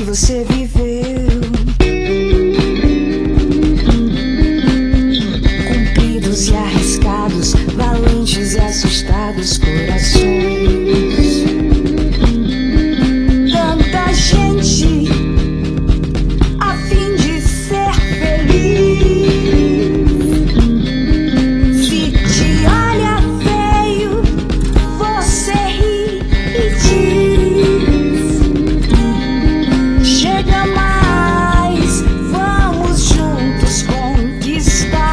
você viveu. Compridos e arriscados, valentes e assustados corações. Tanta gente a fim de ser feliz. Se te olha feio, você ri e diz: chega mais, vamos juntos conquistar.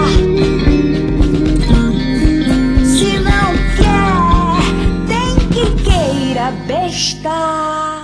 Se não quer, tem que queira bestar.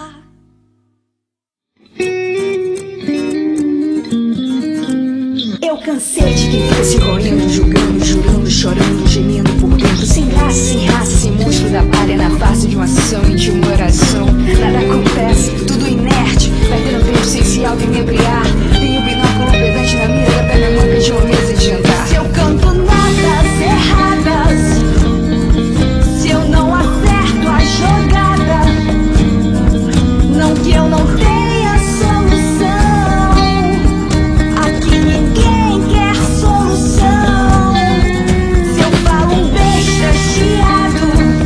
Eu cansei de quem fosse correndo, julgando, jurando, chorando, gemendo por dentro, sem graça, sem raça, sem músculo da palha na face de uma ação e de uma oração. Nada acontece, tudo inerte, vai tendo tempo sem se auto-inebriar. Tenho o binóculo pedante na mira da perna manca de uma mesa de jantar. Se eu canto notas erradas, se eu não acerto a jogada, não que eu não tenha solução. Aqui ninguém quer solução. Se eu falo besta chiado,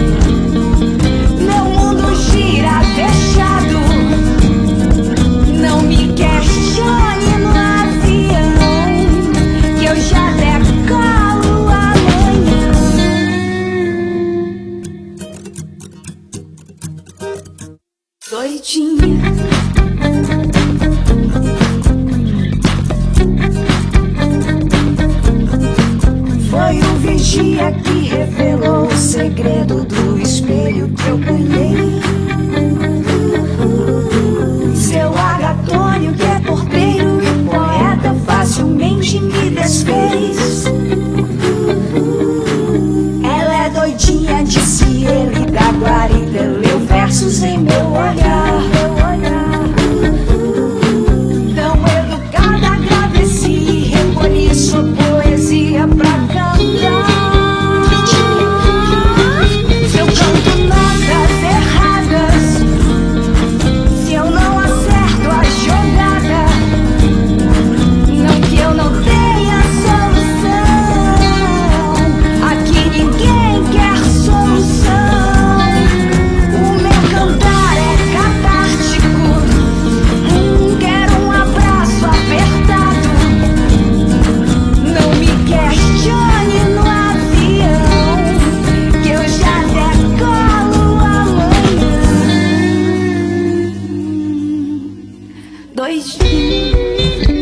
meu mundo gira fechado. Não me questione no avião, que eu já decolo amanhã. Doidinha, foi o vigia que revelou o segredo do espelho que eu ganhei. Seu agatônio, que é porteiro e poeta, facilmente me desfez. Ela é doidinha, disse ele, da guarida, leu versos em meu olhar. Tão educada, agradeci e recolhi sua poesia pra cantar. Se eu canto notas erradas, se eu não acerto a jogada, não que eu não tenha solução. Aqui ninguém quer solução. O meu cantar é catártico. Quero um abraço apertado. Não me questione no avião, que eu já decolo amanhã. Doidinho.